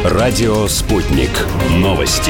Радио «Спутник». Новости.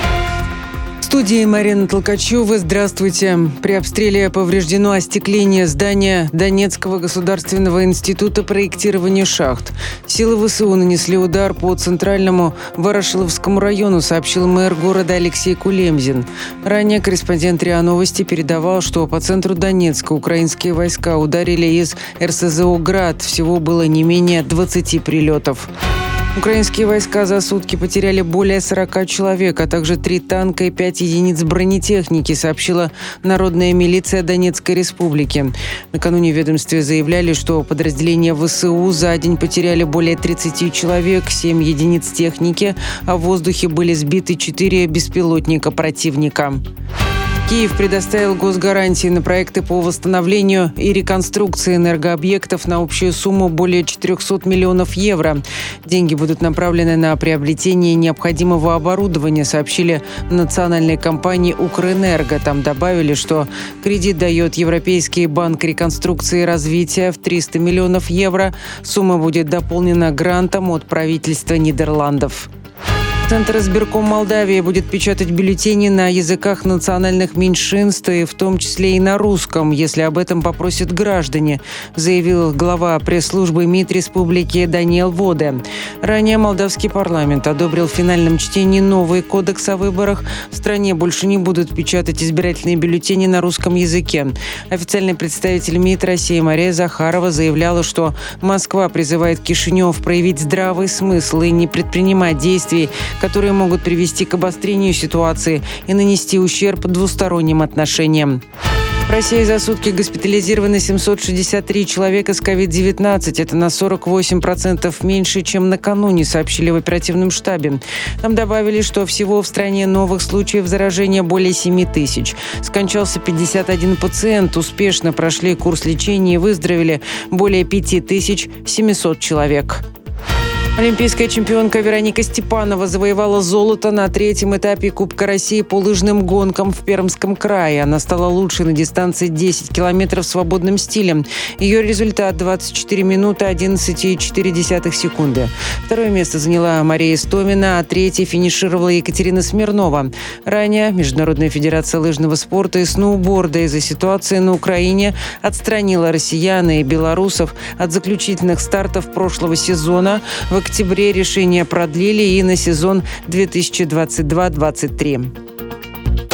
В студии Марина Толкачева. Здравствуйте. При обстреле повреждено остекление здания Донецкого государственного института проектирования шахт. Силы ВСУ нанесли удар по центральному Ворошиловскому району, сообщил мэр города Алексей Кулемзин. Ранее корреспондент РИА Новости передавал, что по центру Донецка украинские войска ударили из РСЗО «Град». Всего было не менее 20 прилетов. Украинские войска за сутки потеряли более 40 человек, а также 3 танка и 5 единиц бронетехники, сообщила Народная милиция Донецкой республики. Накануне в ведомстве заявляли, что подразделения ВСУ за день потеряли более 30 человек, 7 единиц техники, а в воздухе были сбиты 4 беспилотника противника. Киев предоставил госгарантии на проекты по восстановлению и реконструкции энергообъектов на общую сумму более 400 миллионов евро. Деньги будут направлены на приобретение необходимого оборудования, сообщили в национальной компании «Укрэнерго». Там добавили, что кредит дает Европейский банк реконструкции и развития в 300 миллионов евро. Сумма будет дополнена грантом от правительства Нидерландов. Центр избирком Молдавии будет печатать бюллетени на языках национальных меньшинств, и в том числе и на русском, если об этом попросят граждане, заявил глава пресс-службы МИД республики Даниэл Воде. Ранее молдавский парламент одобрил в финальном чтении новый кодекс о выборах. В стране больше не будут печатать избирательные бюллетени на русском языке. Официальный представитель МИД России Мария Захарова заявляла, что Москва призывает Кишинев проявить здравый смысл и не предпринимать действий, которые могут привести к обострению ситуации и нанести ущерб двусторонним отношениям. В России за сутки госпитализированы 763 человека с COVID-19. Это на 48% меньше, чем накануне, сообщили в оперативном штабе. Там добавили, что всего в стране новых случаев заражения более 7 тысяч. Скончался 51 пациент. Успешно прошли курс лечения и выздоровели более 5700 человек. Олимпийская чемпионка Вероника Степанова завоевала золото на 3-м этапе Кубка России по лыжным гонкам в Пермском крае. Она стала лучшей на дистанции 10 километров свободным стилем. Ее результат – 24 минуты 11,4 секунды. Второе место заняла Мария Истомина, а третье финишировала Екатерина Смирнова. Ранее Международная федерация лыжного спорта и сноуборда из-за ситуации на Украине отстранила россиян и белорусов от заключительных стартов прошлого сезона. В октябре решение продлили и на сезон 2022-2023.